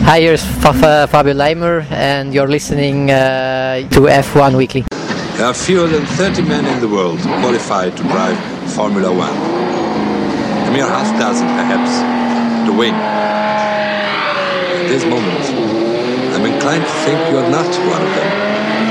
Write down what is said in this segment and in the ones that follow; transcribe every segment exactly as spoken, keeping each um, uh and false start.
Hi, here's F- Fabio Leimer, and you're listening uh, to F one Weekly. There are fewer than thirty men in the world qualified to drive Formula One. A mere half dozen, perhaps, to win. At this moment, I'm inclined to think you're not one of them.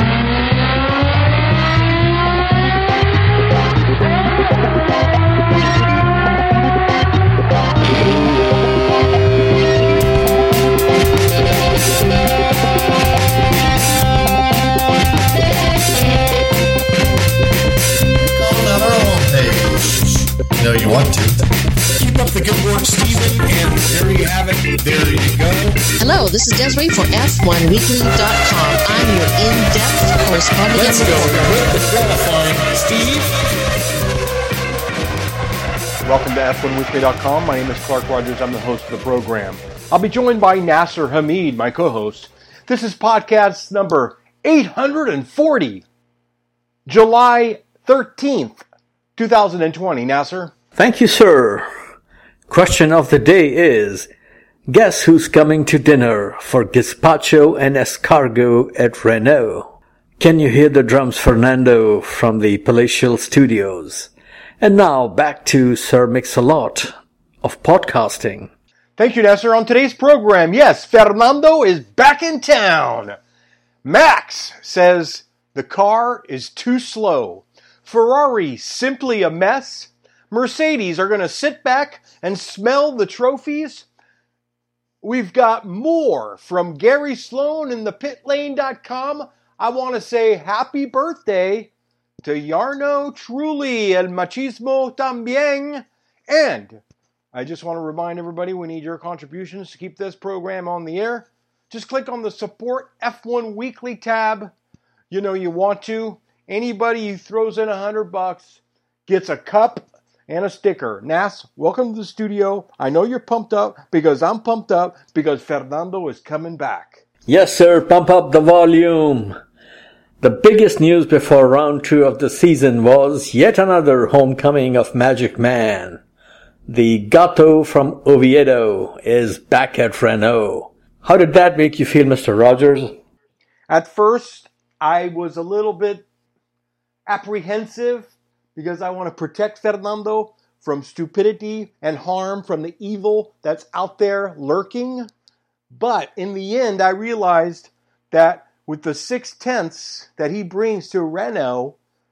No, you want to. Keep up the good work, Stephen, and there you have it. There you go. Hello, this is Desiree for F one Weekly dot com. I'm your in-depth correspondent. Let's go with the qualifying, Steve. Welcome to F one Weekly dot com. My name is Clark Rogers. I'm the host of the program. I'll be joined by Nasser Hamid, my co-host. This is podcast number eight hundred forty, July thirteenth, twenty twenty. Nasser? Thank you, sir. Question of the day is, guess who's coming to dinner for gazpacho and escargot at Renault? Can you hear the drums, Fernando, from the Palatial Studios? And now back to Sir Mix-a-Lot of podcasting. Thank you, Nasser. On today's program, yes, Fernando is back in town. Max says the car is too slow. Ferrari, simply a mess. Mercedes are going to sit back and smell the trophies. We've got more from Gary Sloan in the pit lane dot com. I want to say happy birthday to Yarno Trulli, El Machismo Tambien. And I just want to remind everybody we need your contributions to keep this program on the air. Just click on the Support F one Weekly tab. You know you want to. Anybody who throws in a hundred bucks gets a cup and a sticker. Nas, welcome to the studio. I know you're pumped up because I'm pumped up because Fernando is coming back. Yes, sir. Pump up the volume. The biggest news before round two of the season was yet another homecoming of Magic Man. The Gato from Oviedo is back at Renault. How did that make you feel, Mister Rogers? At first, I was a little bit apprehensive because I want to protect Fernando from stupidity and harm from the evil that's out there lurking. But in the end, I realized that with the six tenths that he brings to Renault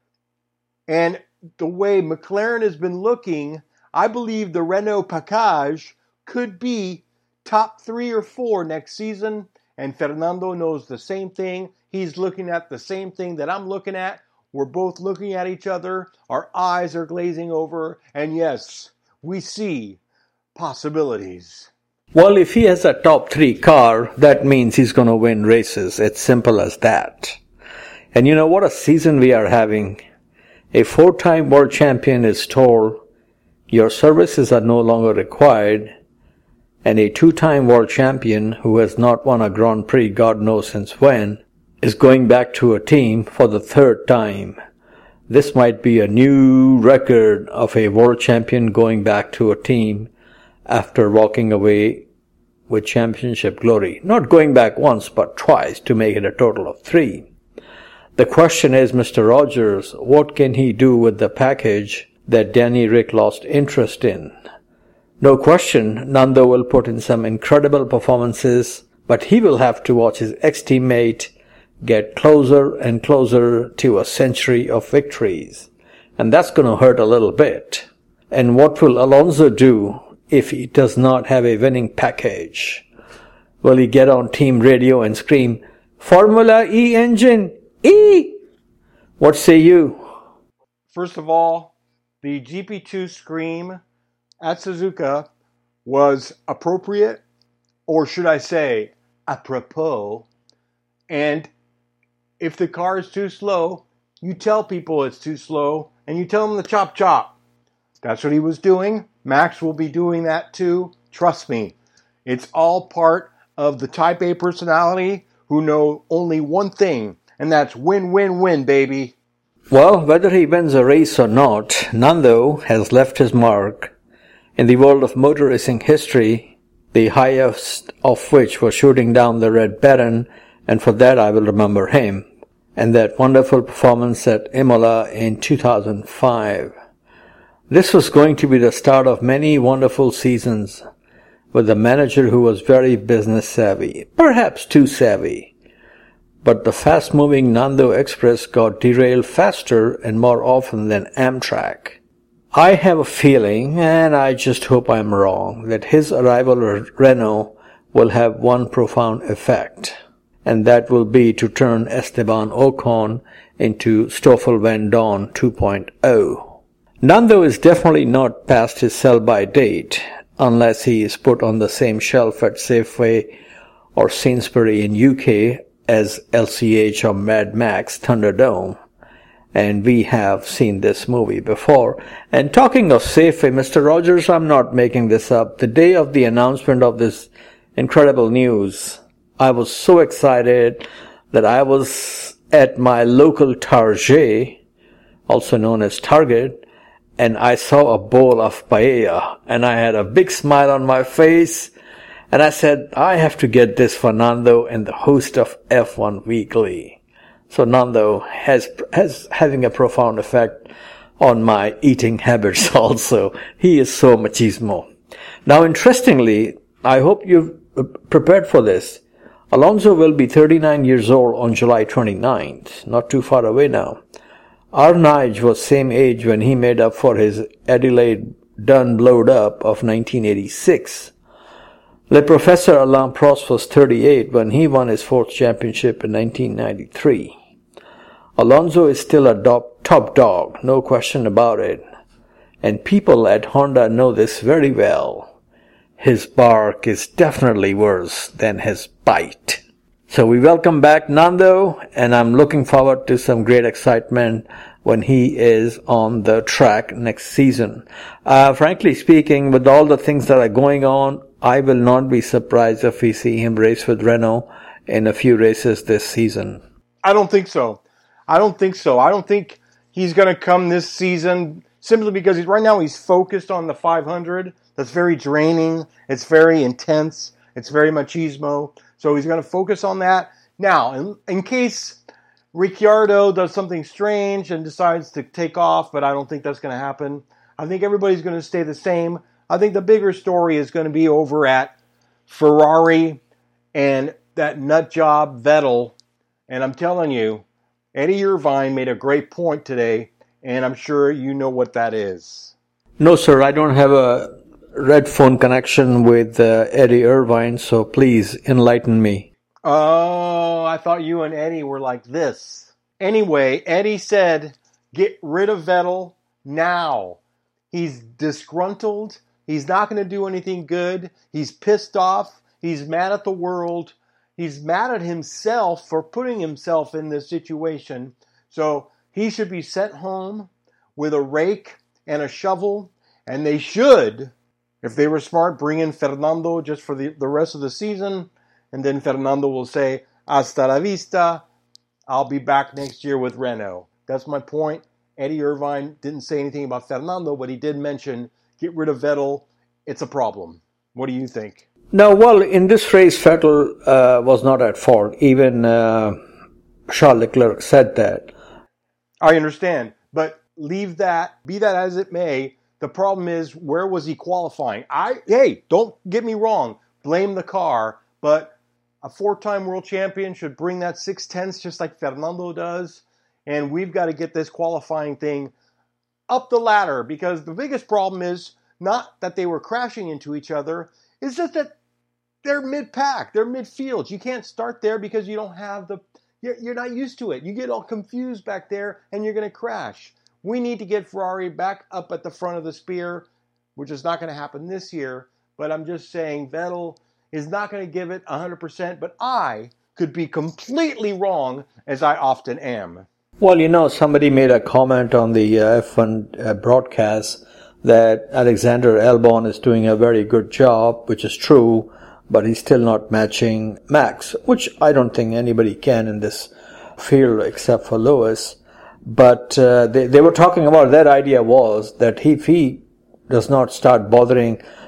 and the way McLaren has been looking, I believe the Renault package could be top three or four next season. And Fernando knows the same thing. He's looking at the same thing that I'm looking at. We're both looking at each other. Our eyes are glazing over. And yes, we see possibilities. Well, if he has a top three car, that means he's going to win races. It's simple as that. And you know what a season we are having. A four-time world champion is told your services are no longer required. And a two-time world champion who has not won a Grand Prix, God knows since when, is going back to a team for the third time. This might be a new record of a world champion going back to a team after walking away with championship glory. Not going back once, but twice to make it a total of three. The question is, Mister Rogers, what can he do with the package that Danny Rick lost interest in? No question, Nando will put in some incredible performances, but he will have to watch his ex-teammate get closer and closer to a century of victories. And that's going to hurt a little bit. And what will Alonso do if he does not have a winning package? Will he get on team radio and scream, Formula E engine, E? What say you? First of all, the G P two scream at Suzuka was appropriate, or should I say, apropos. And if the car is too slow, you tell people it's too slow, and you tell them to chop chop. That's what he was doing. Max will be doing that too. Trust me. It's all part of the Type A personality who know only one thing, and that's win, win, win, baby. Well, whether he wins a race or not, Nando has left his mark in the world of motor racing history the highest of which was shooting down the Red Baron, and for that I will remember him, and that wonderful performance at Imola in two thousand five. This was going to be the start of many wonderful seasons with a manager who was very business savvy, perhaps too savvy. But the fast-moving Nando Express got derailed faster and more often than Amtrak. I have a feeling, and I just hope I'm wrong, that his arrival at Renault will have one profound effect, and that will be to turn Esteban Ocon into Stoffel Vandoorne two point oh. Nando is definitely not past his sell-by date, unless he is put on the same shelf at Safeway or Sainsbury in U K as L C H or Mad Max Thunderdome. And we have seen this movie before. And talking of Safeway, Mister Rogers, I'm not making this up. The day of the announcement of this incredible news, I was so excited that I was at my local Target, also known as Target, and I saw a bowl of paella, and I had a big smile on my face, and I said, I have to get this for Nando and the host of F one Weekly. So Nando has has having a profound effect on my eating habits also. He is so machismo. Now, interestingly, I hope you've prepared for this. Alonso will be thirty-nine years old on July twenty-ninth, not too far away now. Our Nige was same age when he made up for his Adelaide done blowed up of nineteen eighty-six. Le Professor Alain Prost was thirty-eight when he won his fourth championship in nineteen ninety-three. Alonso is still a do- top dog, no question about it. And people at Honda know this very well. His bark is definitely worse than his bite. So we welcome back Nando, and I'm looking forward to some great excitement when he is on the track next season. Uh, frankly speaking, with all the things that are going on, I will not be surprised if we see him race with Renault in a few races this season. I don't think so. I don't think so. I don't think he's going to come this season simply because he's, right now he's focused on the five hundred. That's very draining. It's very intense. It's very machismo. So he's going to focus on that. Now, in, in case Ricciardo does something strange and decides to take off, but I don't think that's going to happen. I think everybody's going to stay the same. I think the bigger story is going to be over at Ferrari and that nut job Vettel. And I'm telling you, Eddie Irvine made a great point today, and I'm sure you know what that is. No, sir, I don't have a red phone connection with uh, Eddie Irvine, so please enlighten me. Oh, I thought you and Eddie were like this. Anyway, Eddie said, get rid of Vettel now. He's disgruntled. He's not going to do anything good. He's pissed off. He's mad at the world. He's mad at himself for putting himself in this situation. So he should be sent home with a rake and a shovel. And they should, if they were smart, bring in Fernando just for the, the rest of the season. And then Fernando will say, hasta la vista. I'll be back next year with Renault. That's my point. Eddie Irvine didn't say anything about Fernando, but he did mention, get rid of Vettel. It's a problem. What do you think? No, well, in this race, Vettel uh, was not at fault. Even uh, Charles Leclerc said that. I understand, but leave that, be that as it may, the problem is, where was he qualifying? I Hey, don't get me wrong, blame the car, but a four-time world champion should bring that six-tenths just like Fernando does, and we've got to get this qualifying thing up the ladder, because the biggest problem is not that they were crashing into each other, it's just that they're mid-pack, they're midfield. You can't start there because you don't have the, you're, you're not used to it. You get all confused back there and you're going to crash. We need to get Ferrari back up at the front of the spear, which is not going to happen this year. But I'm just saying Vettel is not going to give it one hundred percent, but I could be completely wrong, as I often am. Well, you know, somebody made a comment on the uh, F one uh, broadcast that Alexander Albon is doing a very good job, which is true, but he's still not matching Max, which I don't think anybody can in this field except for Lewis. But uh, they, they were talking about, that idea was that if he does not start bothering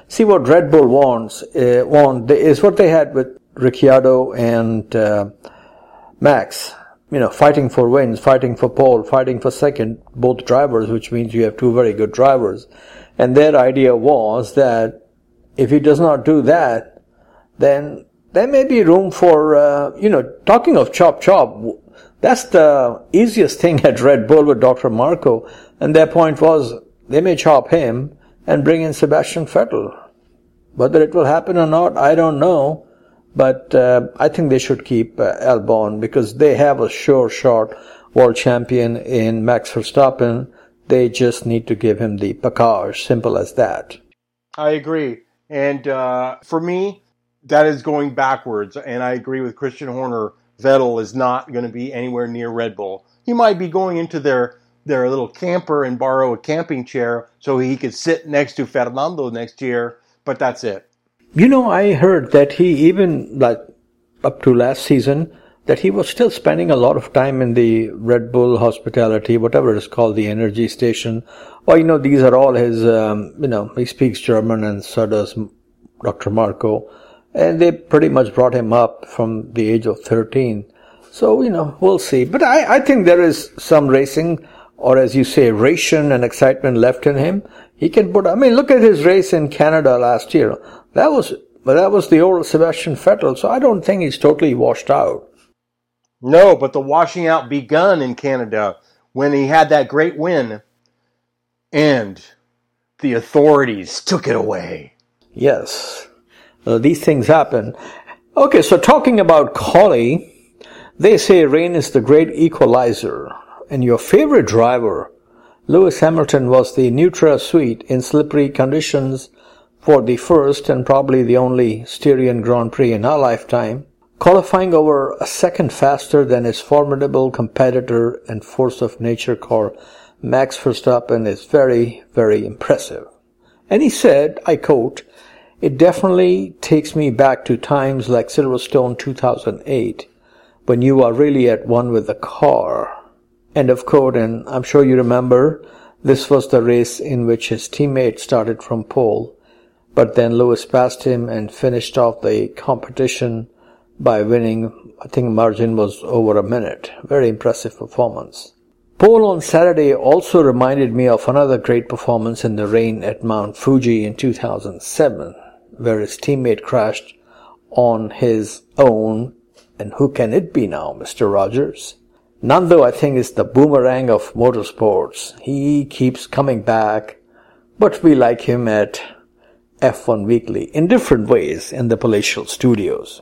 See, what Red Bull wants uh, want is what they had with Ricciardo and uh, Max. You know, fighting for wins, fighting for pole, fighting for second, both drivers, which means you have two very good drivers. And their idea was that if he does not do that, then there may be room for, uh, you know, talking of chop chop, that's the easiest thing at Red Bull with Doctor Marko. And their point was they may chop him and bring in Sebastian Vettel. Whether it will happen or not, I don't know. But uh, I think they should keep uh, Albon because they have a sure shot world champion in Max Verstappen. They just need to give him the package, simple as that. I agree. And uh, for me, that is going backwards. And I agree with Christian Horner. Vettel is not going to be anywhere near Red Bull. He might be going into their, their little camper and borrow a camping chair so he could sit next to Fernando next year, but that's it. You know, I heard that he even, like, up to last season, that he was still spending a lot of time in the Red Bull hospitality, whatever it is called, the energy station. Or, you know, these are all his, um, you know, he speaks German and so does Doctor Marko. And they pretty much brought him up from the age of thirteen. So, you know, we'll see. But I, I think there is some racing, or as you say, ration and excitement left in him. He can put, I mean, look at his race in Canada last year. That was, that was the old Sebastian Vettel, so I don't think he's totally washed out. No, but the washing out begun in Canada when he had that great win, and the authorities took it away. Yes, uh, these things happen. Okay, so talking about Collie, they say rain is the great equalizer, and your favorite driver, Lewis Hamilton, was the Nutra Suite in slippery conditions for the first and probably the only Styrian Grand Prix in our lifetime, qualifying over a second faster than his formidable competitor and force of nature called Max Verstappen is very, very impressive. And he said, I quote, "It definitely takes me back to times like Silverstone two thousand eight, when you are really at one with the car." End of quote. And I'm sure you remember, this was the race in which his teammate started from pole, but then Lewis passed him and finished off the competition by winning. I think margin was over a minute. Very impressive performance. Pole on Saturday also reminded me of another great performance in the rain at Mount Fuji in two thousand seven, where his teammate crashed on his own. And who can it be now, Mister Rogers? Nando, I think, is the boomerang of motorsports. He keeps coming back, but we like him at F one Weekly in different ways in the palatial studios.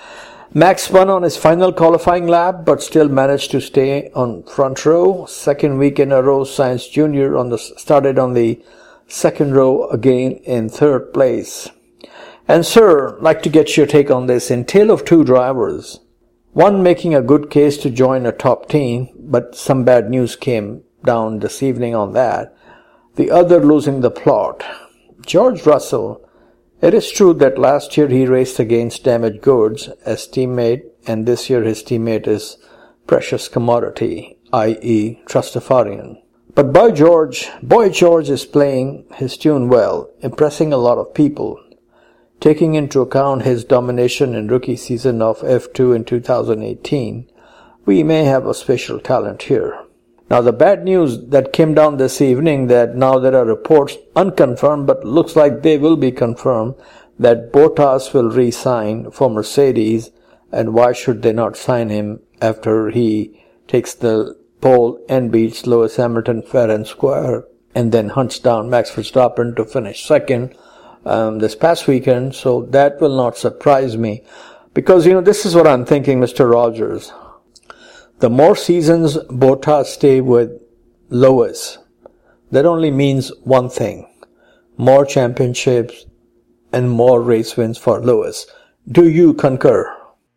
Max won on his final qualifying lap, but still managed to stay on front row. Second week in a row, Sainz Junior on the, started on the second row again in third place. And sir, I'd like to get your take on this. In tale of two drivers, one making a good case to join a top team, but some bad news came down this evening on that. The other losing the plot. George Russell. It is true that last year he raced against damaged goods as teammate, and this year his teammate is precious commodity, that is. Trustafarian. But Boy George, Boy George is playing his tune well, impressing a lot of people. Taking into account his domination in rookie season of F two in two thousand eighteen, we may have a special talent here. Now the bad news that came down this evening, that now there are reports, unconfirmed but looks like they will be confirmed, that Bottas will re-sign for Mercedes, and why should they not sign him after he takes the pole and beats Lewis Hamilton fair and square, and then hunts down Max Verstappen to finish second um, this past weekend. So that will not surprise me, because, you know, this is what I'm thinking, Mister Rogers. The more seasons Bottas stay with Lewis, that only means one thing: more championships and more race wins for Lewis. Do you concur?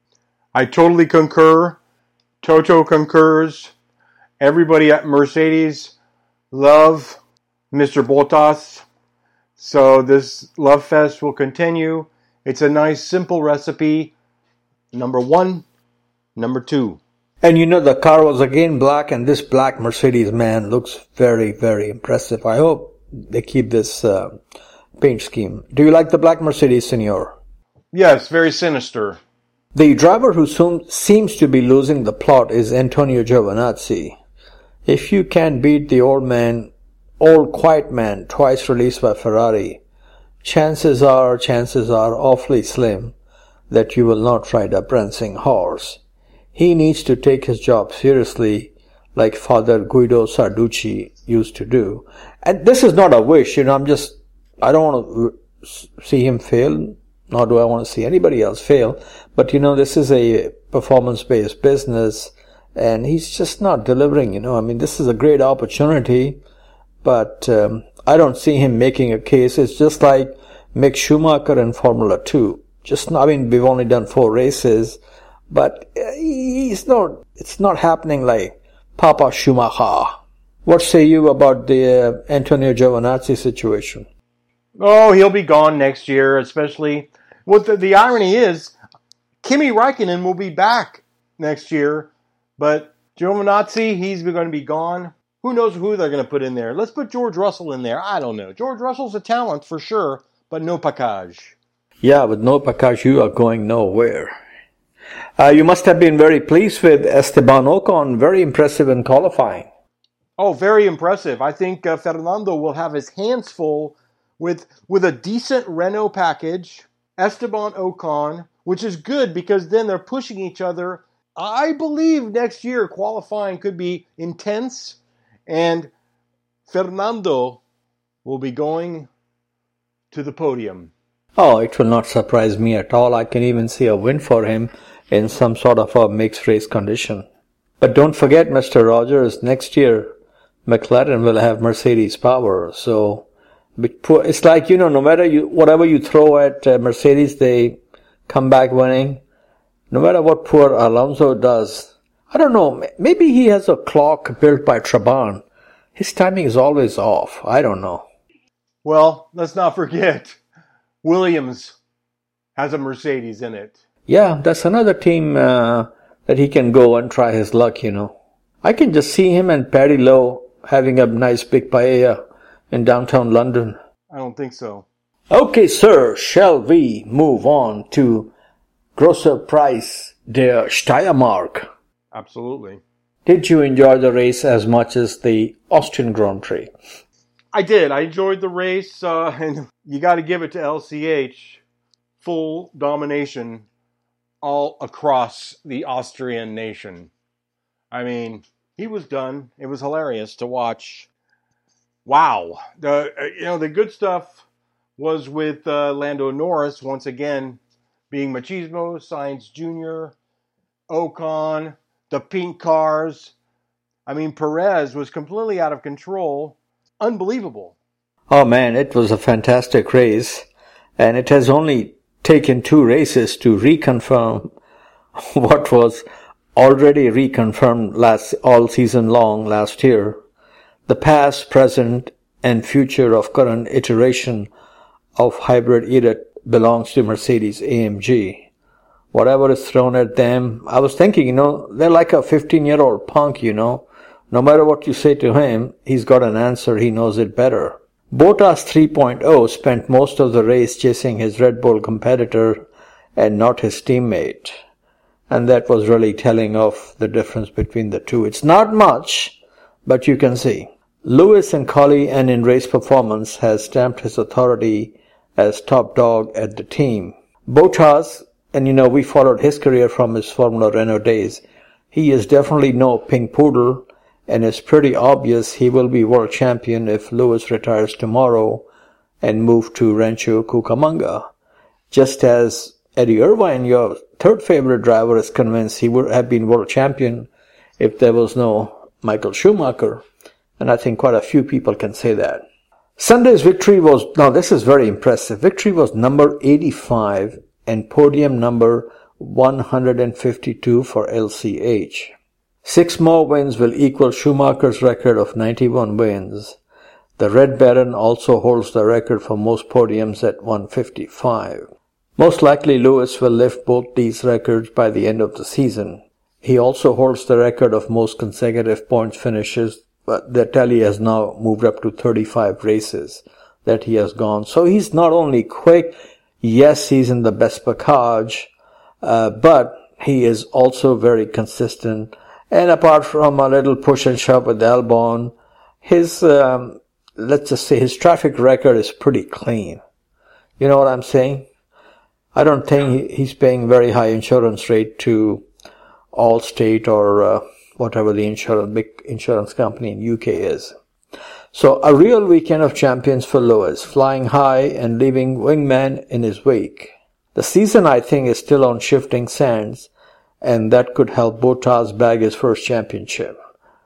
I totally concur. Toto concurs. Everybody at Mercedes love Mister Bottas. So this love fest will continue. It's a nice, simple recipe. Number one, number two. And you know, the car was again black, and this black Mercedes, man, looks very, very impressive. I hope they keep this uh, paint scheme. Do you like the black Mercedes, Senor? Yes, very sinister. The driver who soon seems to be losing the plot is Antonio Giovinazzi. If you can beat the old man, old quiet man, twice released by Ferrari, chances are, chances are awfully slim that you will not ride a prancing horse. He needs to take his job seriously, like Father Guido Sarducci used to do. And this is not a wish, you know, I'm just, I don't want to see him fail, nor do I want to see anybody else fail. But, you know, this is a performance-based business, and he's just not delivering, you know. I mean, this is a great opportunity, but um, I don't see him making a case. It's just like Mick Schumacher in Formula two. Just, I mean, we've only done four races, but he's not, it's not happening like Papa Schumacher. What say you about the uh, Antonio Giovinazzi situation? Oh, he'll be gone next year, especially. What the, the irony is, Kimi Räikkönen will be back next year, but Giovinazzi, he's going to be gone. Who knows who they're going to put in there? Let's put George Russell in there. I don't know. George Russell's a talent for sure, but no package. Yeah, with no package, you are going nowhere. Uh, you must have been very pleased with Esteban Ocon. Very impressive in qualifying. Oh, very impressive. I think uh, Fernando will have his hands full with with a decent Renault package, Esteban Ocon, which is good because then they're pushing each other. I believe next year qualifying could be intense, and Fernando will be going to the podium. Oh, it will not surprise me at all. I can even see a win for him in some sort of a mixed race condition. But don't forget, Mister Rogers, next year McLaren will have Mercedes power. So it's like, you know, no matter you, whatever you throw at uh, Mercedes, they come back winning. No matter what poor Alonso does, I don't know, maybe he has a clock built by Trabant. His timing is always off. I don't know. Well, let's not forget, Williams has a Mercedes in it. Yeah, that's another team uh, that he can go and try his luck, you know. I can just see him and Paddy Lowe having a nice big paella in downtown London. I don't think so. Okay, sir, shall we move on to Grosser Preis der Steiermark? Absolutely. Did you enjoy the race as much as the Austrian Grand Prix? I did. I enjoyed the race, uh, and you got to give it to L C H. Full domination all across the Austrian nation. I mean, he was done. It was hilarious to watch. Wow. The uh, you know the good stuff was with uh, Lando Norris once again being Machismo, Sainz Junior, Ocon, the pink cars. I mean, Perez was completely out of control. Unbelievable. Oh man, it was a fantastic race, and it has only taken two races to reconfirm what was already reconfirmed last all season long last year. The past, present, and future of current iteration of hybrid era belongs to Mercedes A M G. Whatever is thrown at them, I was thinking, you know, they're like a fifteen-year-old punk, you know. No matter what you say to him, he's got an answer, he knows it better. Bottas three point oh spent most of the race chasing his Red Bull competitor and not his teammate. And that was really telling of the difference between the two. It's not much, but you can see. Lewis in quali and in race performance has stamped his authority as top dog at the team. Bottas, and you know, we followed his career from his Formula Renault days. He is definitely no pink poodle, and it's pretty obvious he will be world champion if Lewis retires tomorrow and move to Rancho Cucamonga. Just as Eddie Irvine, your third favorite driver, is convinced he would have been world champion if there was no Michael Schumacher. And I think quite a few people can say that. Sunday's victory was, now this is very impressive, victory was number eighty-five and podium number one hundred fifty-two for L C H. Six more wins will equal Schumacher's record of ninety-one wins. The Red Baron also holds the record for most podiums at one hundred fifty-five. Most likely Lewis will lift both these records by the end of the season. He also holds the record of most consecutive points finishes, but the tally has now moved up to thirty-five races. that he has gone. So he's not only quick, yes, he's in the best package, uh, but he is also very consistent. And apart from a little push and shove with Albon, his, um, let's just say his traffic record is pretty clean. You know what I'm saying? I don't think he's paying very high insurance rate to Allstate or uh, whatever the insurance, big insurance company in U K is. So a real weekend of champions for Lewis, flying high and leaving wingman in his wake. The season, I think, is still on shifting sands, and that could help Bottas bag his first championship.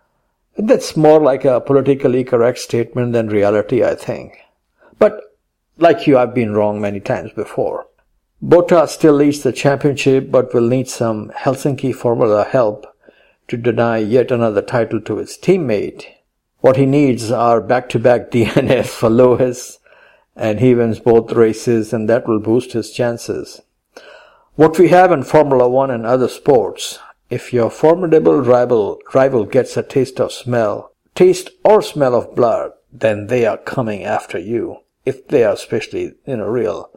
That's more like a politically correct statement than reality, I think. But like you, I've been wrong many times before. Bottas still leads the championship, but will need some Helsinki Formula help to deny yet another title to his teammate. What he needs are back-to-back D N Fs for Lewis, and he wins both races, and that will boost his chances. What we have in Formula One and other sports, if your formidable rival rival gets a taste of smell, taste or smell of blood, then they are coming after you. If they are especially, you know, real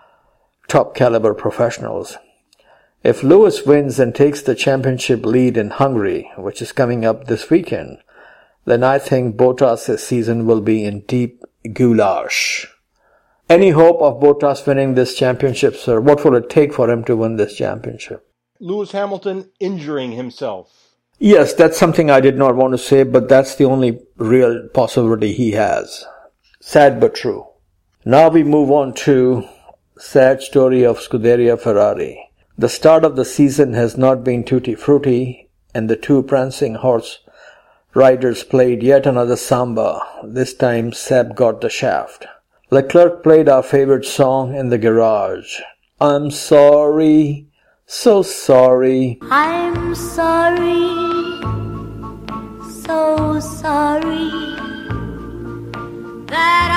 top caliber professionals. If Lewis wins and takes the championship lead in Hungary, which is coming up this weekend, then I think Bottas' season will be in deep goulash. Any hope of Bottas winning this championship, sir? What will it take for him to win this championship? Lewis Hamilton injuring himself. Yes, that's something I did not want to say, but that's the only real possibility he has. Sad but true. Now we move on to sad story of Scuderia Ferrari. The start of the season has not been tutti-frutti, and the two prancing horse riders played yet another samba. This time Seb got the shaft. Leclerc played our favorite song in the garage. I'm sorry, so sorry. I'm sorry, so sorry that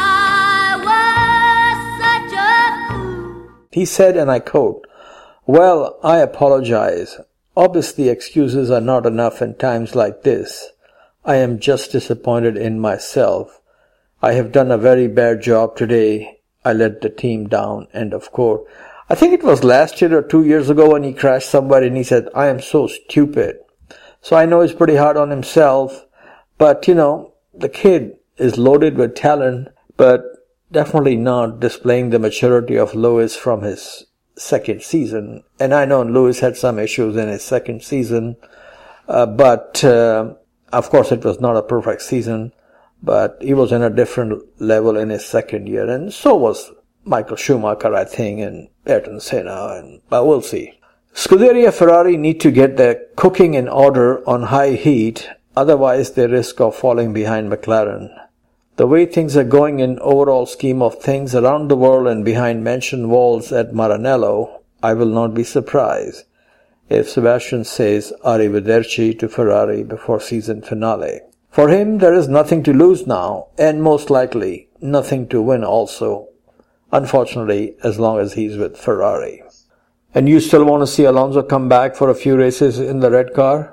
I was such a fool. He said, and I quote, "Well, I apologize. Obviously excuses are not enough in times like this. I am just disappointed in myself. I have done a very bad job today. I let the team down." End of quote. I think it was last year or two years ago when he crashed somebody and he said, "I am so stupid." So I know he's pretty hard on himself, but you know, the kid is loaded with talent, but definitely not displaying the maturity of Lewis from his second season. And I know Lewis had some issues in his second season, uh, but uh, of course it was not a perfect season, but he was in a different level in his second year, and so was Michael Schumacher, I think, and Ayrton Senna, and but we'll see. Scuderia Ferrari need to get their cooking in order on high heat, otherwise they risk of falling behind McLaren. The way things are going in overall scheme of things around the world and behind mentioned walls at Maranello, I will not be surprised if Sebastian says arrivederci to Ferrari before season finale. For him, there is nothing to lose now, and most likely nothing to win also, unfortunately, as long as he's with Ferrari. And you still want to see Alonso come back for a few races in the red car?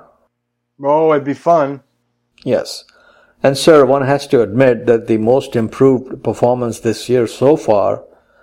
Oh, it'd be fun. Yes. And sir, one has to admit that the most improved performance this year so far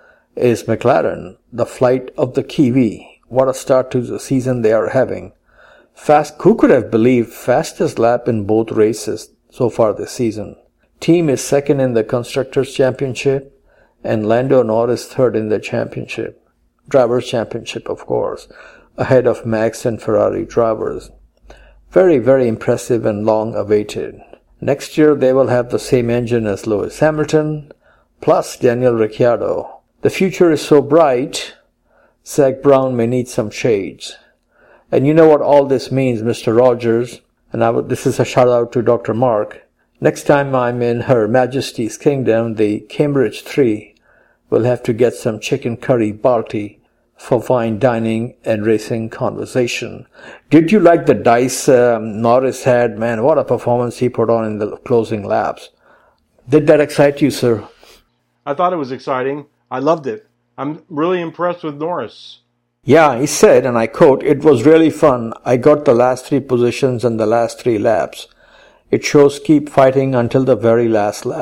is McLaren, the flight of the Kiwi. What a start to the season they are having. Fast, who could have believed fastest lap in both races so far this season? Team is second in the Constructors' Championship, and Lando Norris third in the championship. Drivers' Championship, of course, ahead of Max and Ferrari drivers. Very, very impressive and long awaited. Next year they will have the same engine as Lewis Hamilton, plus Daniel Ricciardo. The future is so bright, Zach Brown may need some shades. And you know what all this means, Mister Rogers, and I would, this is a shout out to Doctor Mark. Next time I'm in Her Majesty's Kingdom, the Cambridge three will have to get some chicken curry balti for fine dining and racing conversation. Did you like the dice um, Norris had? Man, what a performance he put on in the closing laps. Did that excite you, sir? I thought it was exciting. I loved it. I'm really impressed with Norris. Yeah, he said, and I quote, "It was really fun. I got the last three positions and the last three laps. It shows keep fighting until the very last lap."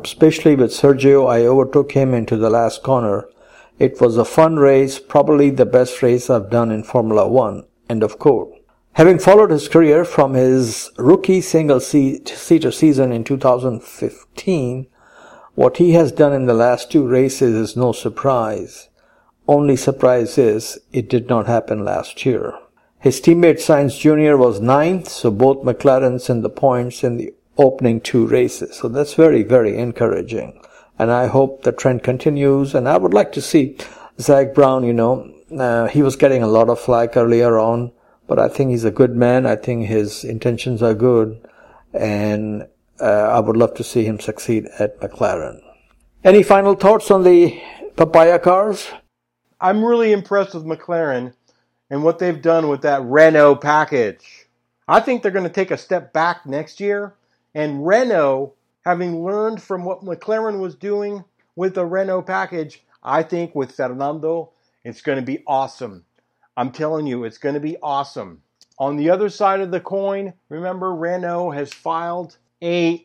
especially with Sergio. I overtook him into the last corner. It was a fun race, probably the best race I've done in Formula One. End of quote. Having followed his career from his rookie single-seater season in two thousand fifteen, what he has done in the last two races is no surprise. Only surprise is it did not happen last year. His teammate Sainz Junior was ninth, so both McLarens in the points in the opening two races. So that's very, very encouraging. And I hope the trend continues. And I would like to see Zach Brown, you know, uh, he was getting a lot of flack earlier on, but I think he's a good man. I think his intentions are good. And uh, I would love to see him succeed at McLaren. Any final thoughts on the papaya cars? I'm really impressed with McLaren and what they've done with that Renault package. I think they're going to take a step back next year. And Renault, having learned from what McLaren was doing with the Renault package, I think with Fernando, it's going to be awesome. I'm telling you, it's going to be awesome. On the other side of the coin, remember Renault has filed a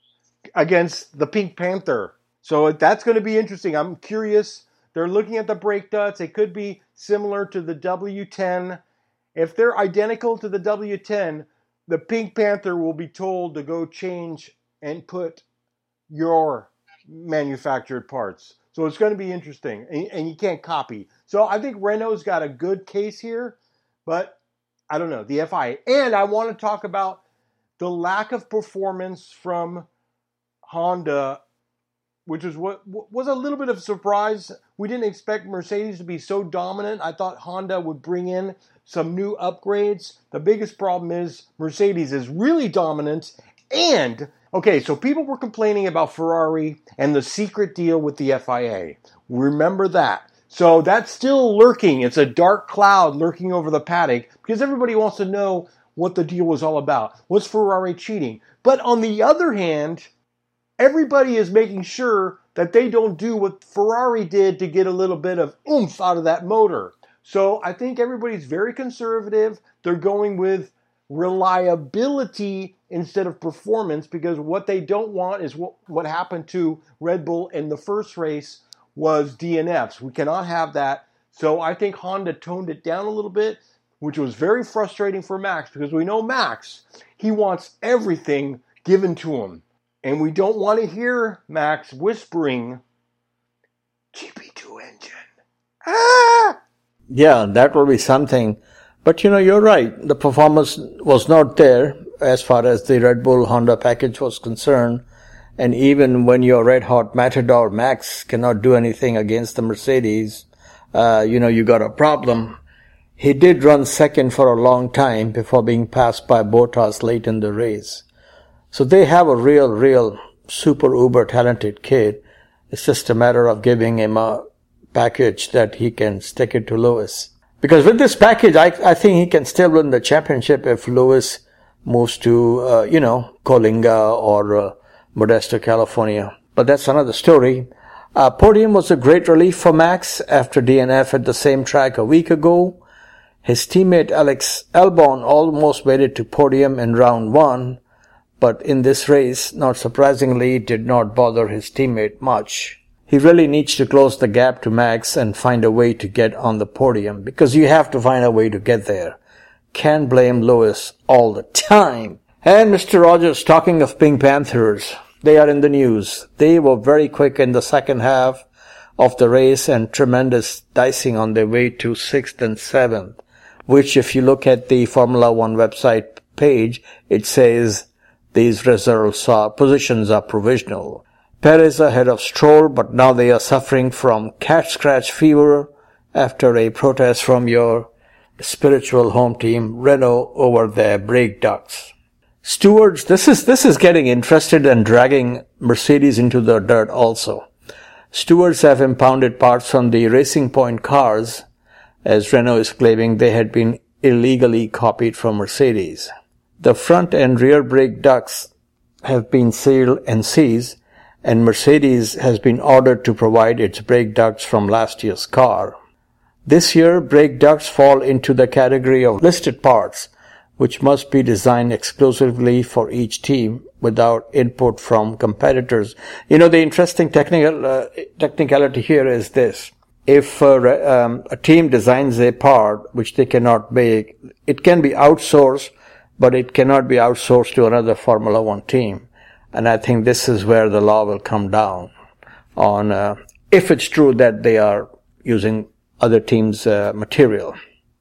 against the Pink Panther. So that's going to be interesting. I'm curious. They're looking at the brake ducts. It could be similar to the W ten. If they're identical to the W ten, the Pink Panther will be told to go change and put your manufactured parts. So it's going to be interesting, and, and you can't copy. So I think Renault's got a good case here, but I don't know, the F I A. And I want to talk about the lack of performance from Honda, which is what was a little bit of a surprise. We didn't expect Mercedes to be so dominant. I thought Honda would bring in some new upgrades. The biggest problem is Mercedes is really dominant. And, okay, so people were complaining about Ferrari and the secret deal with the F I A. Remember that. So that's still lurking. It's a dark cloud lurking over the paddock because everybody wants to know what the deal was all about. Was Ferrari cheating? But on the other hand, everybody is making sure that they don't do what Ferrari did to get a little bit of oomph out of that motor. So I think everybody's very conservative. They're going with reliability instead of performance because what they don't want is what, what happened to Red Bull in the first race was D N Fs. We cannot have that. So I think Honda toned it down a little bit, which was very frustrating for Max because we know Max, he wants everything given to him. And we don't want to hear Max whispering, G P two engine. Ah! Yeah, that will be something. But you know, you're right. The performance was not there as far as the Red Bull Honda package was concerned. And even when your red hot Matador Max cannot do anything against the Mercedes, uh, you know, you got a problem. He did run second for a long time before being passed by Bottas late in the race. So they have a real, real super uber talented kid. It's just a matter of giving him a package that he can stick it to Lewis. Because with this package, I, I think he can still win the championship if Lewis moves to, uh, you know, Coalinga or uh, Modesto, California. But that's another story. Uh, podium was a great relief for Max after D N F at the same track a week ago. His teammate Alex Albon almost made it to podium in round one, but in this race, not surprisingly, did not bother his teammate much. He really needs to close the gap to Max and find a way to get on the podium, because you have to find a way to get there. Can't blame Lewis all the time. And Mister Rogers, talking of Pink Panthers, they are in the news. They were very quick in the second half of the race and tremendous dicing on their way to sixth and seventh, which if you look at the Formula One website page, it says these results are, positions are provisional. Perez ahead of Stroll, but now they are suffering from cat scratch fever after a protest from your spiritual home team, Renault, over their brake ducts. Stewards, this is, this is getting interested and dragging Mercedes into the dirt also. Stewards have impounded parts from the Racing Point cars, as Renault is claiming they had been illegally copied from Mercedes. The front and rear brake ducts have been sealed and seized, and Mercedes has been ordered to provide its brake ducts from last year's car. This year, brake ducts fall into the category of listed parts, which must be designed exclusively for each team without input from competitors. You know, the interesting technical uh, technicality here is this. If uh, um, a team designs a part which they cannot make, it can be outsourced, but it cannot be outsourced to another Formula One team. And I think this is where the law will come down on uh, if it's true that they are using other teams' uh, material.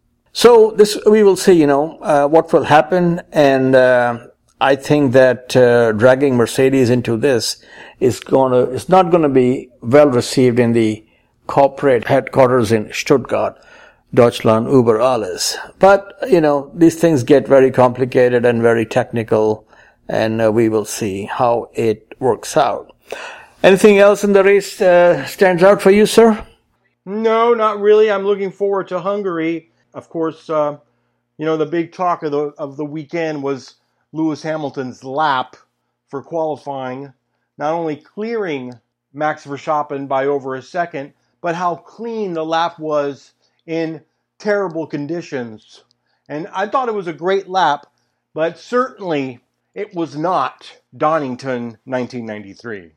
So this, we will see, you know, uh, what will happen. And uh, I think that uh, dragging Mercedes into this is going to, it's not going to be well received in the corporate headquarters in Stuttgart, Deutschland über alles. But, you know, these things get very complicated and very technical, and uh, we will see how it works out. Anything else in the race uh, stands out for you, sir? No, not really. I'm looking forward to Hungary. Of course, uh, you know, the big talk of the of the weekend was Lewis Hamilton's lap for qualifying, not only clearing Max Verstappen by over a second, but how clean the lap was in terrible conditions. And I thought it was a great lap, but certainly it was not Donington nineteen ninety-three.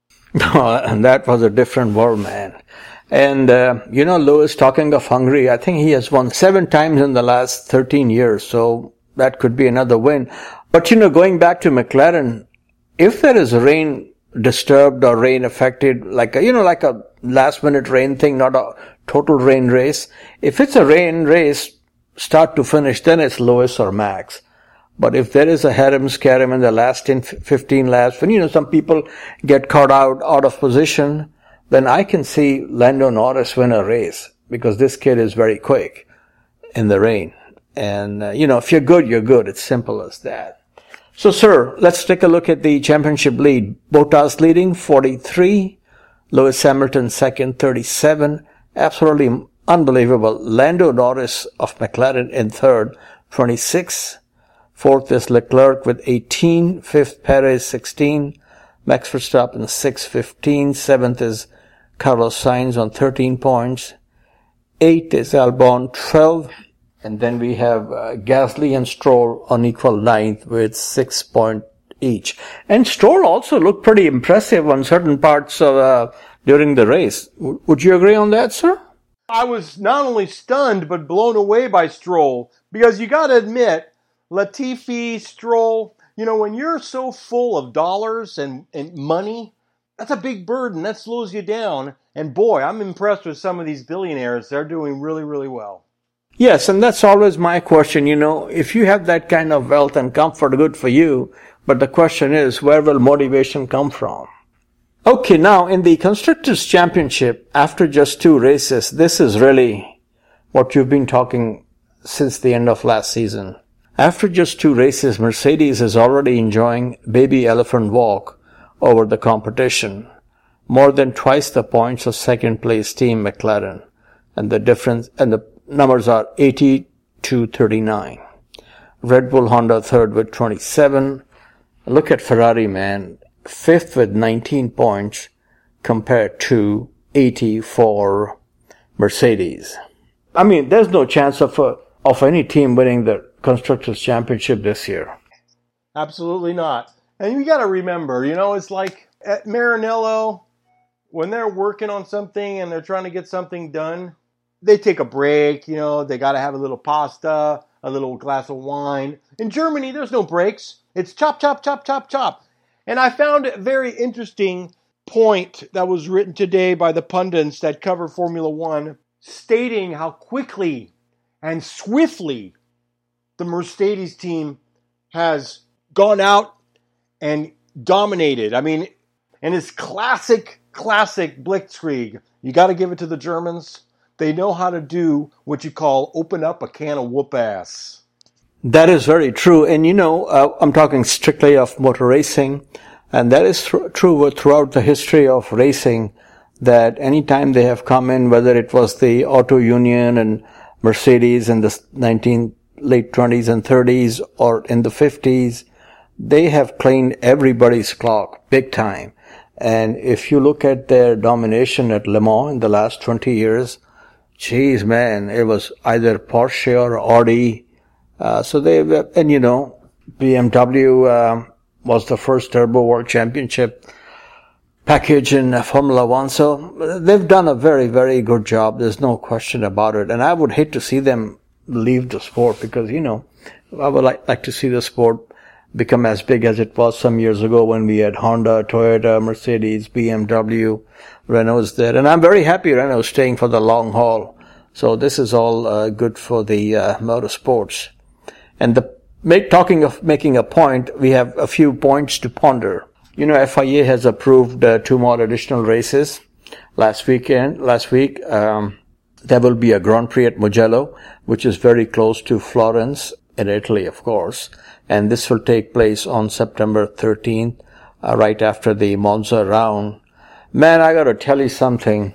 No, and that was a different world, man. And, uh, you know, Lewis, talking of Hungary, I think he has won seven times in the last thirteen years, so that could be another win. But, you know, going back to McLaren, if there is rain disturbed or rain affected, like a, you know, like a last minute rain thing, not a total rain race, if it's a rain race, start to finish, then it's Lewis or Max. But if there is a harem scarum in the last ten, fifteen laps, when, you know, some people get caught out, out of position, then I can see Lando Norris win a race, because this kid is very quick in the rain. And, uh, you know, if you're good, you're good. It's simple as that. So, sir, let's take a look at the championship lead. Bottas leading, forty-three. Lewis Hamilton second, thirty-seven. Absolutely unbelievable. Lando Norris of McLaren in third, twenty-six. Fourth is Leclerc with eighteen. Fifth, Perez, sixteen. Max Verstappen, six, fifteen. Seventh is Carlos Sainz on thirteen points. Eighth is Albon, twelve. And then we have uh, Gasly and Stroll on equal ninth with six points each. And Stroll also looked pretty impressive on certain parts of, uh, during the race. W- would you agree on that, sir? I was not only stunned, but blown away by Stroll. Because you got to admit, Latifi, Stroll, you know, when you're so full of dollars and, and money, that's a big burden. That slows you down. And boy, I'm impressed with some of these billionaires. They're doing really, really well. Yes, and that's always my question. You know, if you have that kind of wealth and comfort, good for you. But the question is, where will motivation come from? Okay, now in the Constructors' Championship, after just two races, this is really what you've been talking since the end of last season. After just two races, Mercedes is already enjoying baby elephant walk over the competition, more than twice the points of second place team McLaren, and the difference, and the numbers are eighty to thirty-nine. Red Bull Honda third with twenty-seven. Look at Ferrari, man, fifth with nineteen points compared to eighty for Mercedes. I mean, there's no chance of a, of any team winning the Constructors' Championship this year. Absolutely not. And you got to remember, you know, it's like at Maranello, when they're working on something and they're trying to get something done, they take a break, you know, they got to have a little pasta, a little glass of wine. In Germany, there's no breaks. It's chop, chop, chop, chop, chop. And I found a very interesting point that was written today by the pundits that cover Formula One, stating how quickly and swiftly the Mercedes team has gone out and dominated. I mean, and it's classic, classic Blitzkrieg. You got to give it to the Germans. They know how to do what you call open up a can of whoop ass. That is very true. And you know, uh, I'm talking strictly of motor racing. And that is tr- true throughout the history of racing, that any time they have come in, whether it was the Auto Union and Mercedes in the nineteen late twenties and thirties or in the fifties, they have cleaned everybody's clock big time. And if you look at their domination at Le Mans in the last twenty years, geez, man, it was either Porsche or Audi Uh, so they, and you know, B M W uh, was the first Turbo World Championship package in uh, Formula One. So they've done a very, very good job. There's no question about it. And I would hate to see them leave the sport because, you know, I would like, like to see the sport become as big as it was some years ago when we had Honda, Toyota, Mercedes, B M W, Renault's there. And I'm very happy Renault's staying for the long haul. So this is all uh, good for the uh, motorsports. And the make, talking of making a point, we have a few points to ponder. You know, F I A has approved uh, two more additional races last weekend. Last week, um, there will be a Grand Prix at Mugello, which is very close to Florence in Italy, of course. And this will take place on September thirteenth, uh, right after the Monza round. Man, I got to tell you something.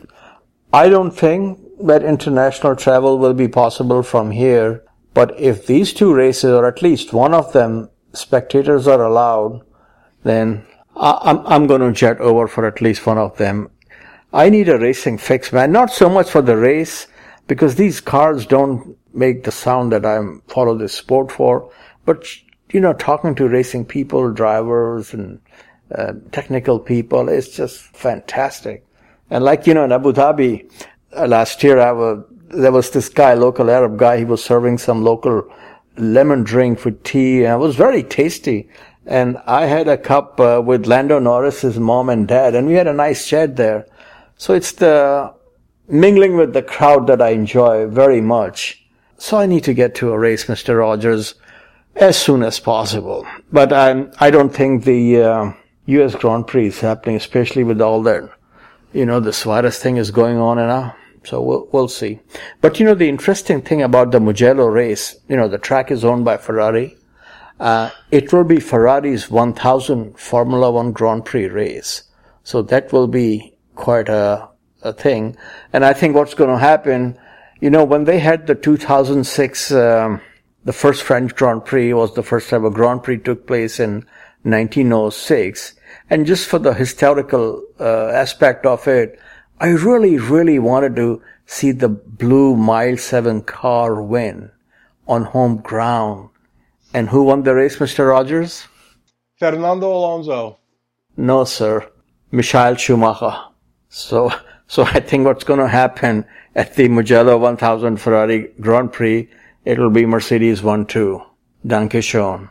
I don't think that international travel will be possible from here. But if these two races, or at least one of them, spectators are allowed, then I'm, I'm going to jet over for at least one of them. I need a racing fix, man. Not so much for the race, because these cars don't make the sound that I follow this sport for. But, you know, talking to racing people, drivers, and uh, technical people, it's just fantastic. And like, you know, in Abu Dhabi, uh, last year, I was, there was this guy, local Arab guy, he was serving some local lemon drink with tea, and it was very tasty. And I had a cup uh, with Lando Norris's mom and dad, and we had a nice chat there. So it's the mingling with the crowd that I enjoy very much. So I need to get to a race, Mister Rogers, as soon as possible. But I'm, I don't think the uh, U S Grand Prix is happening, especially with all that, you know, this virus thing is going on and on. So we'll, we'll see. But, you know, the interesting thing about the Mugello race, you know, the track is owned by Ferrari. Uh, it will be Ferrari's one thousandth Formula One Grand Prix race. So that will be quite a, a thing. And I think what's going to happen, you know, when they had the two thousand six, um, the first French Grand Prix was the first time a Grand Prix took place in nineteen oh six. And just for the historical uh, aspect of it, I really, really wanted to see the blue Mile seven car win on home ground. And who won the race, Mister Rogers? Fernando Alonso. No, sir. Michael Schumacher. So, so I think what's going to happen at the Mugello one thousand Ferrari Grand Prix, it will be Mercedes one two. Danke schön.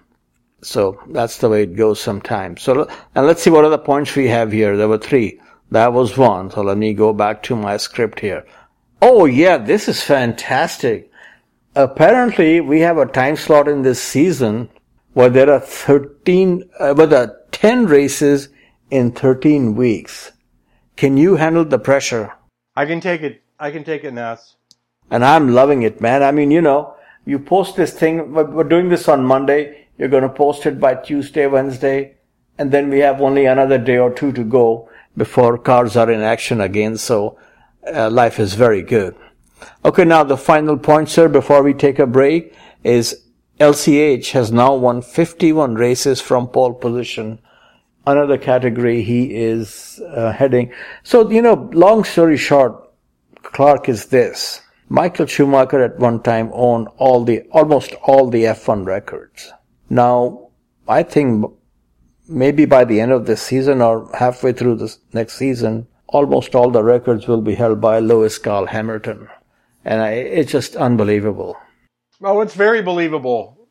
So that's the way it goes sometimes. So, and let's see what other points we have here. There were three. That was one. So let me go back to my script here. Oh yeah, this is fantastic. Apparently, we have a time slot in this season where there are thirteen, uh, where there are ten races in thirteen weeks. Can you handle the pressure? I can take it. I can take it, Nas. And I'm loving it, man. I mean, you know, you post this thing, we're doing this on Monday, you're going to post it by Tuesday, Wednesday, and then we have only another day or two to go before cars are in action again. So uh, life is very good. Okay, now the final point, sir, before we take a break, is L C H has now won fifty-one races from pole position. Another category he is uh, heading. So, you know, long story short, Clark, is this. Michael Schumacher at one time owned all the, almost all the F one records. Now, I think maybe by the end of this season or halfway through this next season, almost all the records will be held by Lewis Carl Hamilton. And I, it's just unbelievable. Oh, it's very believable.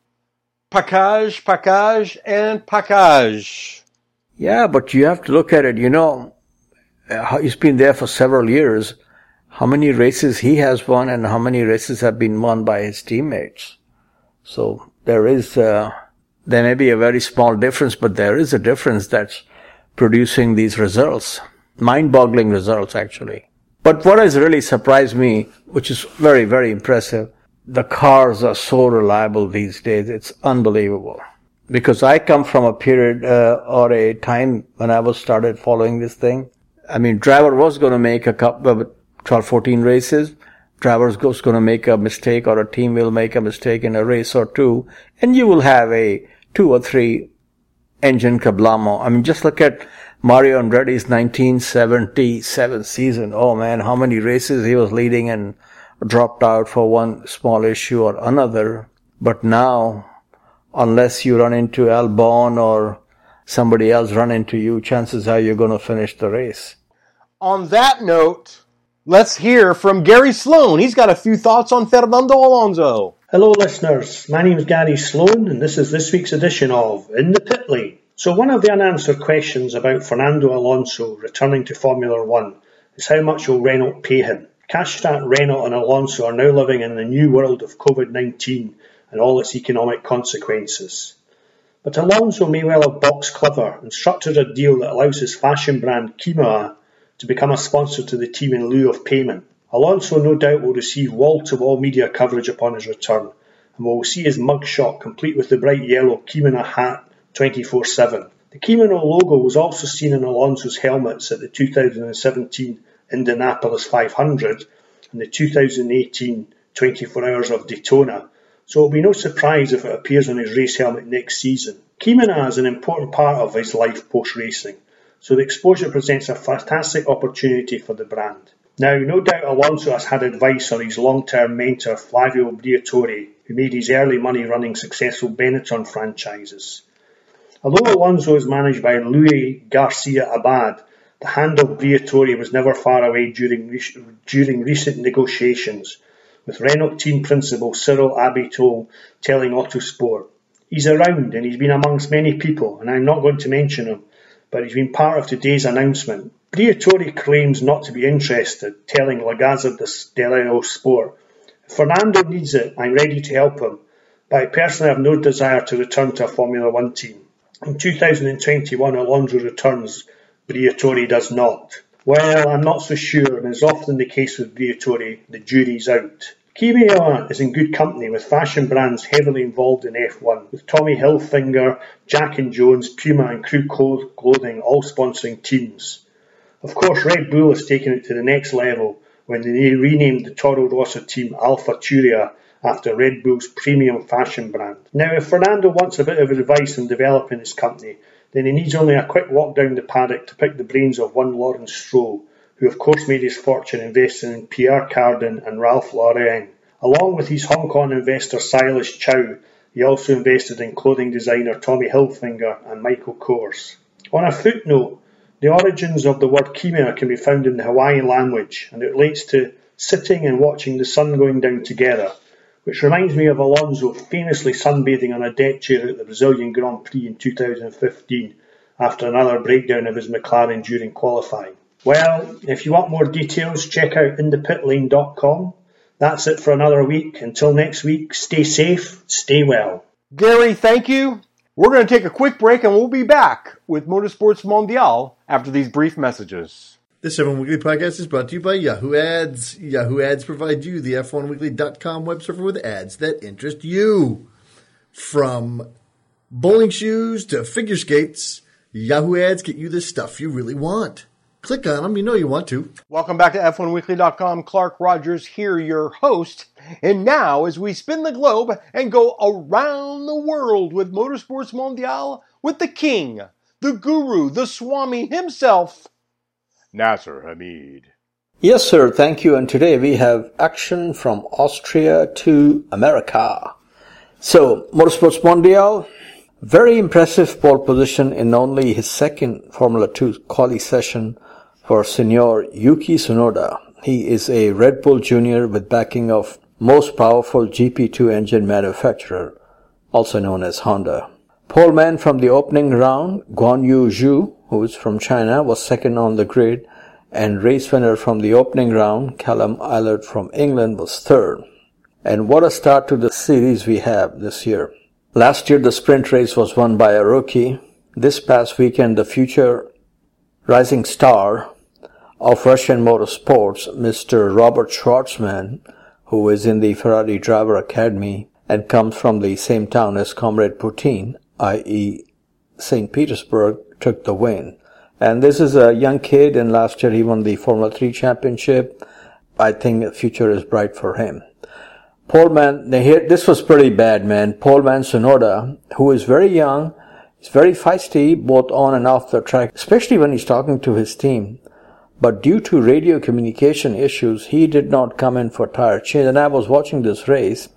Package, package, and package. Yeah, but you have to look at it, you know, he's been there for several years. How many races he has won and how many races have been won by his teammates. So there is, uh, there may be a very small difference, but there is a difference that's producing these results. Mind-boggling results, actually. But what has really surprised me, which is very, very impressive, the cars are so reliable these days. It's unbelievable. Because I come from a period uh, or a time when I was started following this thing. I mean, driver was going to make a couple of twelve, fourteen races. Driver was going to make a mistake, or a team will make a mistake in a race or two, and you will have a two or three engine kablamo. I mean, just look at Mario Andretti's nineteen seventy-seven season. Oh man, how many races he was leading and dropped out for one small issue or another. But now, unless you run into Albon or somebody else run into you, chances are you're going to finish the race. On that note, let's hear from Gary Sloan. He's got a few thoughts on Fernando Alonso. Hello listeners, my name is Gary Sloan and this is this week's edition of In the Pit Lane. So one of the unanswered questions about Fernando Alonso returning to Formula One is how much will Renault pay him? Cash-strapped Renault and Alonso are now living in the new world of covid nineteen and all its economic consequences. But Alonso may well have boxed clever and structured a deal that allows his fashion brand Kimoa to become a sponsor to the team in lieu of payment. Alonso no doubt will receive wall-to-wall media coverage upon his return, and we will see his mugshot complete with the bright yellow Kimoa hat twenty-four seven. The Kimoa logo was also seen in Alonso's helmets at the two thousand seventeen Indianapolis five hundred and the two thousand eighteen twenty-four Hours of Daytona, so it will be no surprise if it appears on his race helmet next season. Kimoa is an important part of his life post-racing, so the exposure presents a fantastic opportunity for the brand. Now, no doubt Alonso has had advice on his long-term mentor Flavio Briatore, who made his early money running successful Benetton franchises. Although Alonso is managed by Louis Garcia Abad, the hand of Briatore was never far away during, during recent negotiations, with Renault team principal Cyril Abiteboul telling Autosport. He's around and he's been amongst many people, and I'm not going to mention him, but he's been part of today's announcement. Briatore claims not to be interested, telling La Gazzetta dello Sport, "If Fernando needs it, I'm ready to help him, but I personally have no desire to return to a Formula One team." In two thousand twenty-one, Alonso returns, Briatore does not. Well, I'm not so sure, and as often the case with Briatore, the jury's out. Kimoa is in good company with fashion brands heavily involved in F one, with Tommy Hilfiger, Jack and Jones, Puma and Crew Clothing all sponsoring teams. Of course, Red Bull has taken it to the next level when they renamed the Toro Rosso team Alfa Turia after Red Bull's premium fashion brand. Now, if Fernando wants a bit of advice on developing his company, then he needs only a quick walk down the paddock to pick the brains of one Lawrence Stroll, who of course made his fortune investing in Pierre Cardin and Ralph Lauren. Along with his Hong Kong investor Silas Chow, he also invested in clothing designer Tommy Hilfiger and Michael Kors. On a footnote, the origins of the word Kimoa can be found in the Hawaiian language, and it relates to sitting and watching the sun going down together, which reminds me of Alonso famously sunbathing on a deck chair at the Brazilian Grand Prix in two thousand fifteen after another breakdown of his McLaren during qualifying. Well, if you want more details, check out in the pit lane dot com. That's it for another week. Until next week, stay safe, stay well. Gary, thank you. We're going to take a quick break and we'll be back with Motorsports Mondial after these brief messages. This F one Weekly podcast is brought to you by Yahoo Ads. Yahoo Ads provide you the F one weekly dot com web server with ads that interest you. From bowling shoes to figure skates, Yahoo Ads get you the stuff you really want. Click on them, you know you want to. Welcome back to F one weekly dot com. Clark Rogers here, your host. And now, as we spin the globe and go around the world with Motorsports Mondial with the king, the guru, the Swami himself, Nasser Hamid. Yes, sir. Thank you. And today we have action from Austria to America. So, Motorsports Mondial, very impressive pole position in only his second Formula two quali session for Senor Yuki Tsunoda. He is a Red Bull Junior with backing of most powerful G P two engine manufacturer, also known as Honda. Poleman from the opening round, Guanyu Zhu, who is from China, was second on the grid, and race winner from the opening round, Callum Eilert from England, was third. And what a start to the series we have this year. Last year the sprint race was won by a rookie. This past weekend the future rising star of Russian motorsports, Mister Robert Schwarzman, who is in the Ferrari Driver Academy and comes from the same town as Comrade Putin, that is. Saint Petersburg, took the win. And this is a young kid, and last year he won the Formula three championship. I think the future is bright for him. Poleman, this was pretty bad, man. Poleman Tsunoda, who is very young, is very feisty, both on and off the track, especially when he's talking to his team. But due to radio communication issues, he did not come in for tire change. And I was watching this race.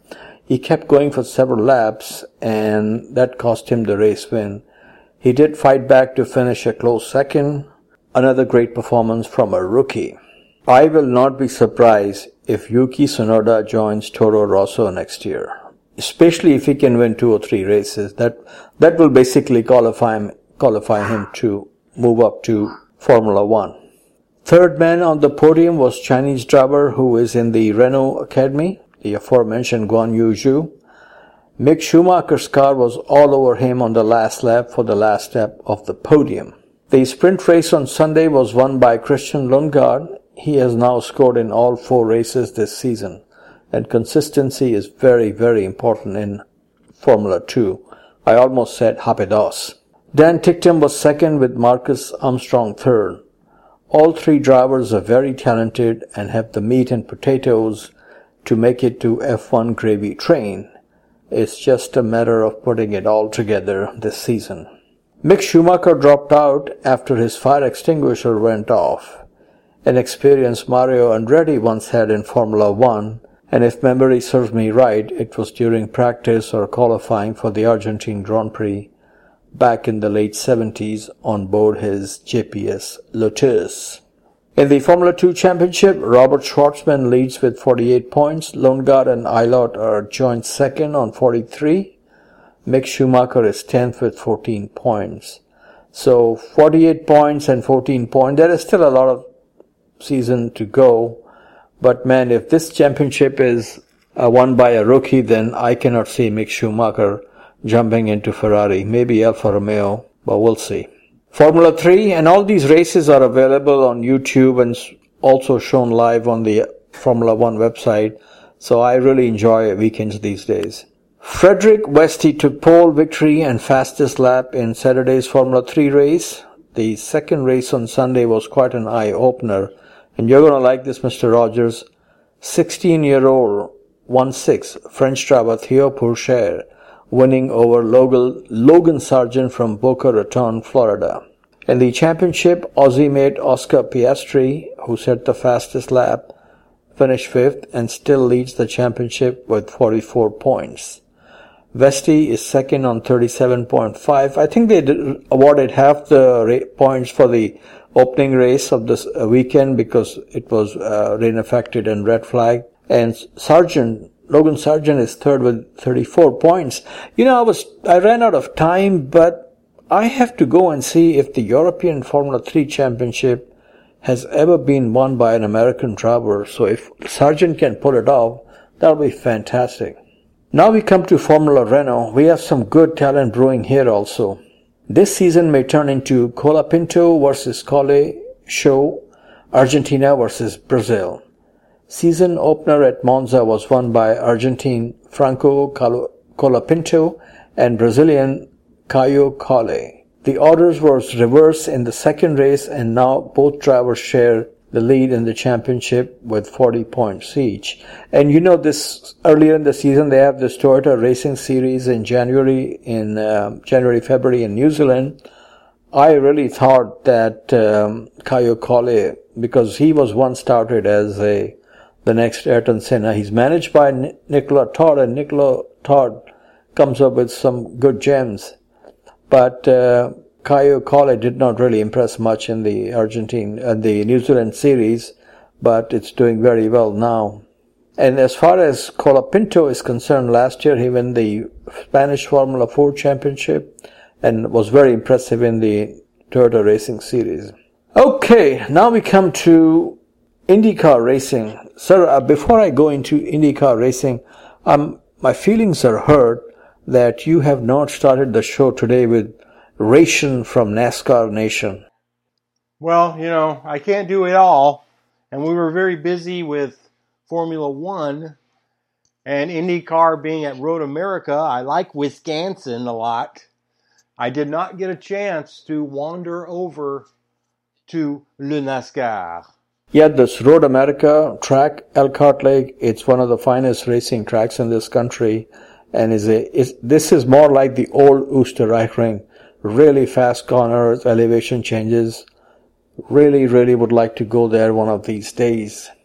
He kept going for several laps, and that cost him the race win. He did fight back to finish a close second. Another great performance from a rookie. I will not be surprised if Yuki Tsunoda joins Toro Rosso next year, especially if he can win two or three races. That that will basically qualify him, qualify him to move up to Formula One. Third man on the podium was Chinese driver who is in the Renault Academy, the aforementioned Guan Yu Zhu. Mick Schumacher's car was all over him on the last lap for the last step of the podium. The sprint race on Sunday was won by Christian Lundgaard. He has now scored in all four races this season, and consistency is very, very important in Formula two. I almost said Rapidos. Dan Ticktum was second with Marcus Armstrong third. All three drivers are very talented and have the meat and potatoes to make it to F one gravy train. It's just a matter of putting it all together this season. Mick Schumacher dropped out after his fire extinguisher went off, an experience Mario Andretti once had in Formula One, and if memory serves me right, it was during practice or qualifying for the Argentine Grand Prix back in the late seventies on board his J P S Lotus. In the Formula two Championship, Robert Schwartzman leads with forty-eight points. Lundgaard and Eilert are joint second on forty-three. Mick Schumacher is tenth with fourteen points. So forty-eight points and fourteen points. There is still a lot of season to go. But man, if this championship is uh, won by a rookie, then I cannot see Mick Schumacher jumping into Ferrari. Maybe Alfa Romeo, but we'll see. Formula three, and all these races are available on YouTube and also shown live on the Formula One website. So I really enjoy weekends these days. Frederick Westy took pole victory and fastest lap in Saturday's Formula three race. The second race on Sunday was quite an eye-opener. And you're going to like this, Mister Rogers. sixteen-year-old one six French driver Theo Pourchaire winning over Logan, Logan Sargent from Boca Raton, Florida. In the championship, Aussie mate Oscar Piastri, who set the fastest lap, finished fifth and still leads the championship with forty-four points. Vesti is second on thirty-seven point five. I think they did, awarded half the ra- points for the opening race of this uh, weekend because it was uh, rain affected and red flag. And Sargent, Logan Sargent is third with thirty-four points. You know, I was I ran out of time, but I have to go and see if the European Formula three Championship has ever been won by an American driver. So if Sargent can pull it off, that'll be fantastic. Now we come to Formula Renault. We have some good talent brewing here also. This season may turn into Colapinto versus Cole show, Argentina versus Brazil. Season opener at Monza was won by Argentine Franco Colapinto and Brazilian Caio Collet. The orders were reversed in the second race, and now both drivers share the lead in the championship with forty points each. And you know, this earlier in the season they have this Toyota Racing Series in January, in uh, January, February in New Zealand. I really thought that um, Caio Collet, because he was once touted as a the next Ayrton Senna. He's managed by N- Nicola Todd, and Nicola Todd comes up with some good gems. But uh, Caio Collet did not really impress much in the Argentine, uh, the New Zealand series, but it's doing very well now. And as far as Colapinto is concerned, last year he won the Spanish Formula four Championship and was very impressive in the Toyota Racing Series. Okay, now we come to IndyCar racing. Sir, uh, before I go into IndyCar racing, um, my feelings are hurt that you have not started the show today with Ration from NASCAR Nation. Well, you know, I can't do it all. And we were very busy with Formula One and IndyCar being at Road America. I like Wisconsin a lot. I did not get a chance to wander over to Le NASCAR. Yeah, this Road America track, Elkhart Lake, it's one of the finest racing tracks in this country. And is a, is, this is more like the old Oosterreich. Really fast corners, elevation changes. Really, really would like to go there one of these days.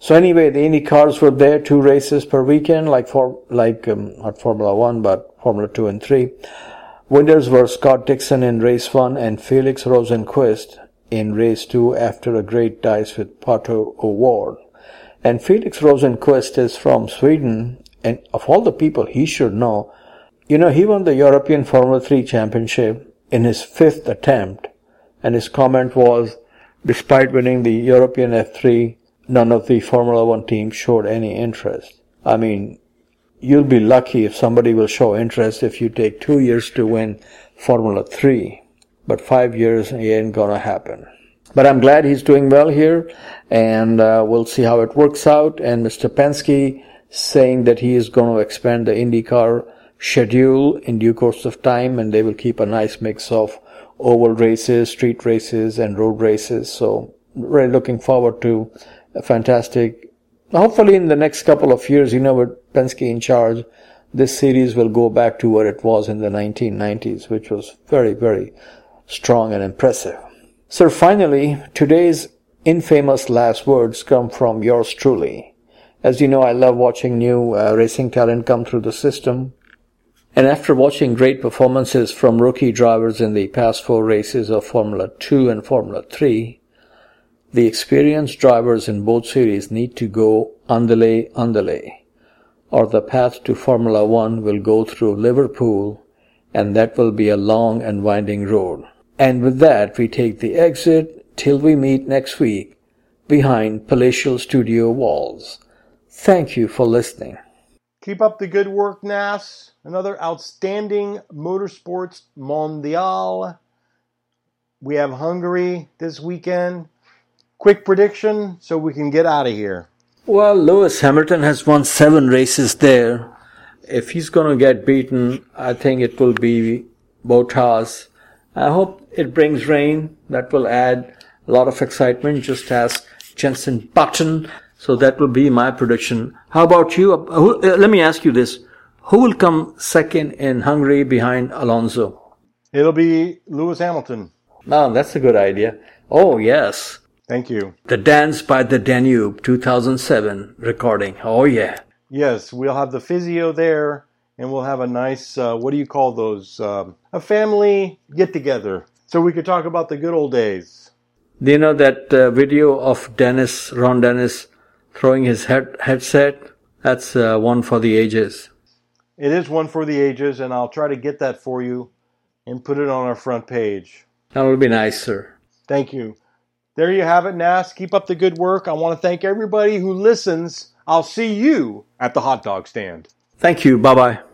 So anyway, the Indy cars were there, two races per weekend, like for like um, not Formula One, but Formula Two and Three. Winners were Scott Dixon in race one and Felix Rosenqvist in race two after a great dice with Pato O'Ward. And Felix Rosenqvist is from Sweden, and of all the people he should know, you know, he won the European Formula Three championship in his fifth attempt, and his comment was, despite winning the European F three, none of the Formula One teams showed any interest. I mean, you'll be lucky if somebody will show interest if you take two years to win Formula Three, but five years ain't gonna happen. But I'm glad he's doing well here, and uh, we'll see how it works out. And Mister Penske saying that he is going to expand the IndyCar schedule in due course of time, and they will keep a nice mix of oval races, street races, and road races. So really looking forward to a fantastic, hopefully in the next couple of years, you know, with Penske in charge, this series will go back to what it was in the nineteen nineties, which was very, very strong and impressive. Sir, finally, today's infamous last words come from yours truly. As you know, I love watching new uh, racing talent come through the system. And after watching great performances from rookie drivers in the past four races of Formula Two and Formula Three, the experienced drivers in both series need to go andale, andale, or the path to Formula One will go through Liverpool, and that will be a long and winding road. And with that, we take the exit till we meet next week behind palatial studio walls. Thank you for listening. Keep up the good work, N A S. Another outstanding motorsports mondial. We have Hungary this weekend. Quick prediction so we can get out of here. Well, Lewis Hamilton has won seven races there. If he's going to get beaten, I think it will be Bottas. I hope it brings rain. That will add a lot of excitement, just as Jenson Button. So that will be my prediction. How about you? Uh, let me ask you this. Who will come second in Hungary behind Alonso? It'll be Lewis Hamilton. Oh, that's a good idea. Oh, yes. Thank you. The Dance by the Danube two thousand seven recording. Oh, yeah. Yes, we'll have the physio there, and we'll have a nice, uh, what do you call those, um, a family get-together, so we could talk about the good old days. Do you know that uh, video of Dennis, Ron Dennis, throwing his head, headset? That's uh, one for the ages. It is one for the ages, and I'll try to get that for you and put it on our front page. That will be nice, sir. Thank you. There you have it, N A S. Keep up the good work. I want to thank everybody who listens. I'll see you at the hot dog stand. Thank you. Bye-bye.